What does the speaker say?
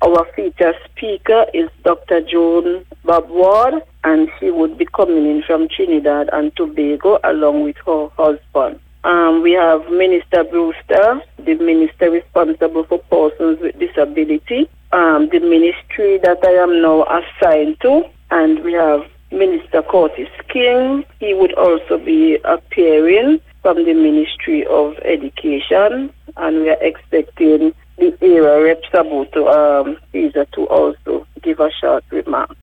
Our featured speaker is Dr. Joan Bob Ward, and she would be coming in from Trinidad and Tobago along with her husband. We have Minister Brewster, the minister responsible for persons with disability, the ministry that I am now assigned to, and we have Minister Curtis King. He would also be appearing from the Ministry of Education, and we are expecting the area rep Sabuto Caesar to also give a short remark.